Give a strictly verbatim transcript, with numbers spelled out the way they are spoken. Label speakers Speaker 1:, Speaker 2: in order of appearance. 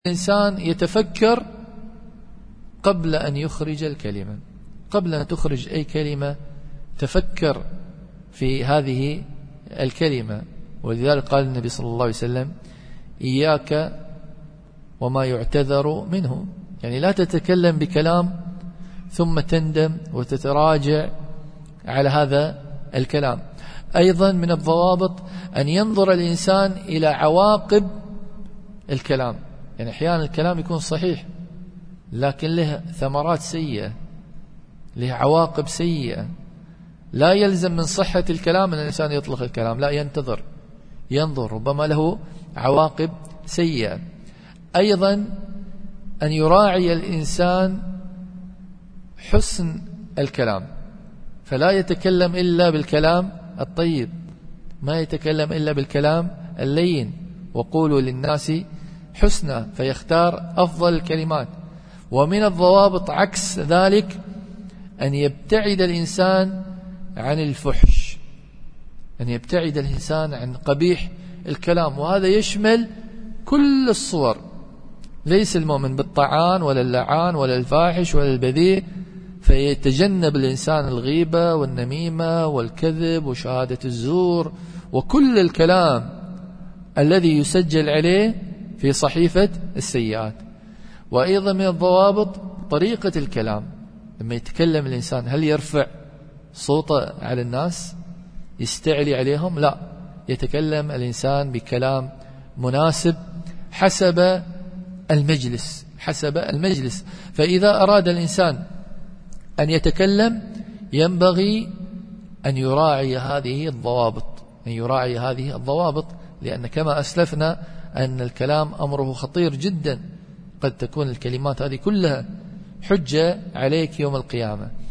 Speaker 1: الإنسان يتفكر قبل أن يخرج الكلمة. قبل أن تخرج أي كلمة تفكر في هذه الكلمة. ولذلك قال النبي صلى الله عليه وسلم: إياك وما يعتذر منه، يعني لا تتكلم بكلام ثم تندم وتتراجع على هذا الكلام. أيضا من الضوابط أن ينظر الإنسان إلى عواقب الكلام، يعني أحيانا الكلام يكون صحيح لكن له ثمرات سيئة، له عواقب سيئة. لا يلزم من صحة الكلام أن الإنسان يطلق الكلام، لا، ينتظر ينظر، ربما له عواقب سيئة. أيضا أن يراعي الإنسان حسن الكلام، فلا يتكلم إلا بالكلام الطيب، ما يتكلم إلا بالكلام اللين. وقولوا للناس حسنا، فيختار أفضل الكلمات. ومن الضوابط عكس ذلك أن يبتعد الإنسان عن الفحش، أن يبتعد الإنسان عن قبيح الكلام، وهذا يشمل كل الصور. ليس المؤمن بالطعان ولا اللعان ولا الفاحش ولا البذيء، فيتجنب الإنسان الغيبة والنميمة والكذب وشهادة الزور وكل الكلام الذي يسجل عليه في صحيفة السيئات. وأيضا من الضوابط طريقة الكلام. لما يتكلم الإنسان هل يرفع صوته على الناس، يستعلي عليهم؟ لا، يتكلم الإنسان بكلام مناسب حسب المجلس، حسب المجلس. فإذا أراد الإنسان أن يتكلم ينبغي أن يراعي هذه الضوابط، أن يراعي هذه الضوابط لأن كما أسلفنا أن الكلام أمره خطير جدا، قد تكون الكلمات هذه كلها حجة عليك يوم القيامة.